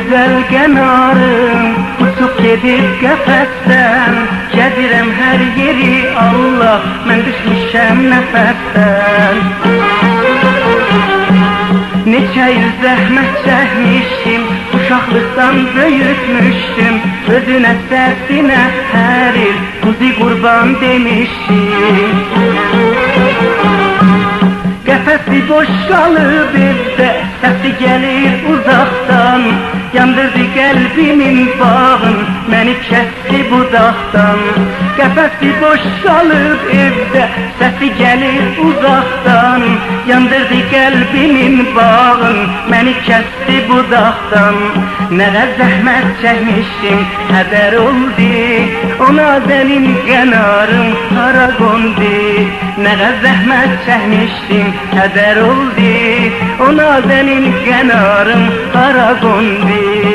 güzel kenarım, uçup gedib qəfəsdən. Gədirəm hər yeri Allah, mən düşmüşəm nəfəsdən. Neçə il zəhmət çəkmişdim, uşaqlıqdan böyütmüşdüm. Özünə səhvinə hər il quzi qurban demişdim. Qəfəsi boş qalıb evdə, səsi gəlir uzaqdan. Yandırdı qəlbimin bağın, məni kəsdi budaqdan. Qəfəsi boş qalıb evdə, səsi gəlir uzaqdan. Yandırdı qəlbimin bağın, məni kəsdi budaqdan. Nələ zəhmət çəkmişdim, hədər oldu, ona benim qənarım hara qondu. Nələ zəhmət çəkmişdim, hədər oldu, ona benim qənarım hara qondu.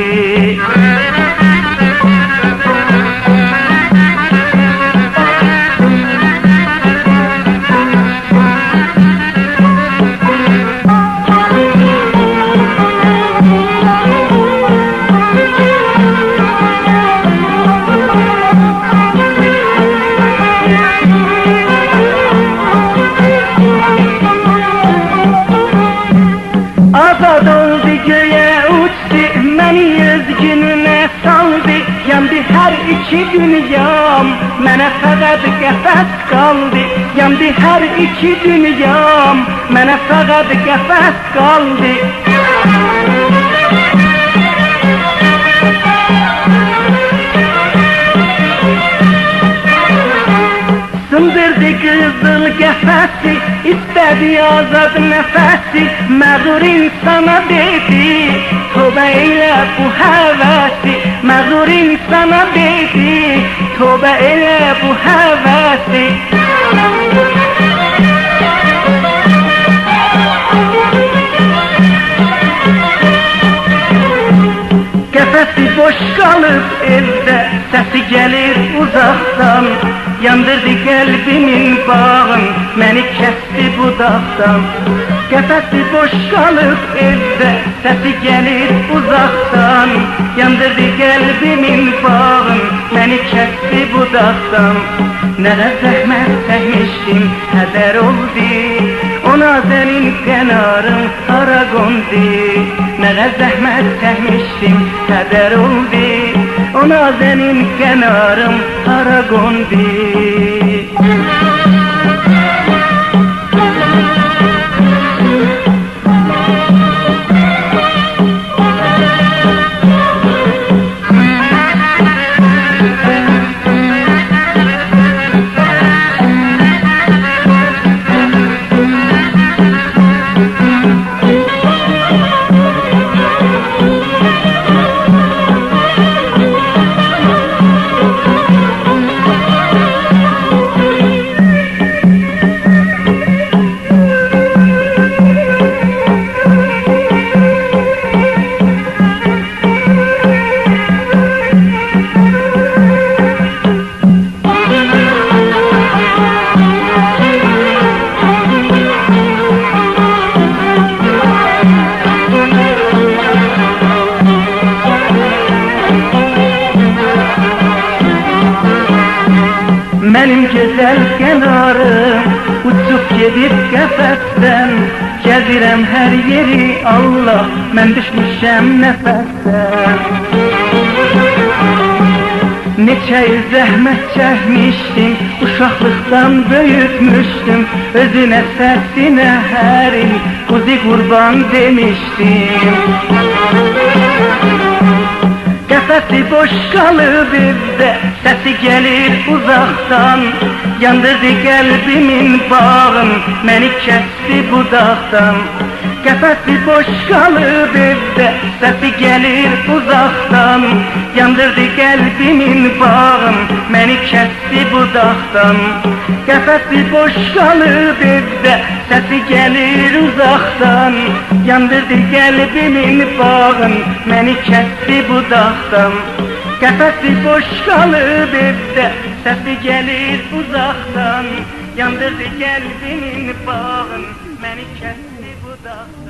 Azad oldu göğe uçtu, məni öz gününə saldı. Yandı hər iki dünyam, mənə fəqət qəfəs qaldı. Yandı hər iki dünyam, mənə fəqət qəfəs qaldı. Sındırdı qızıl qəfəsi, istədi azad nəfəsi. Məğrur insana dedi, tövbə elə bu həvəsi. Məğrur insana dedi, tövbə elə bu həvəsi. Qəfəsi boş qalıb evdə, səsi gəlir uzaqdan. Yandırdı qəlbimin bağın, məni kəsdi budaqdan. Qəfəsi boş qalıb evdə, səsi gəlir uzaqdan. Yandırdı qəlbimin bağın, məni kəsdi budaqdan. Nələ zəhmət çəkmişdim, hədər oldu, ona sənin qənarın hara qondu. Nələ zəhmət çəkmişdim, hədər oldu, ona sənin qənarım hara qondu. Mənim gözəl kənarım, uçub gedib qəfəsdən. Gəzirəm hər yeri Allah, mən düşmüşəm nəfəsdən. Neçə il zəhmət çəkmişdim, uşaqlıqdan böyütmüşdüm. Özünə səsinə hər il quzi qurban demişdim. Qəfəsi boş qalıb evdə, səsi gəlir uzaqdan. Yandırdı qəlbimin bağın, məni kəsdi budaqdan. Qəfəsi boş qalıb evdə, səsi gəlir uzaqdan. Yandırdı qəlbimin bağın, məni kəsdi budaqdan. Qəfəsi boş qalıb evdə, səsi gəlir uzaqdan. Yandırdı qəlbimin bağın, məni kəsdi budaqdan. Qəfəsi boş qalıb evdə, səsi gəlir uzaqdan. Yandırdı qəlbimin bağın, məni kəsdi budaqdan.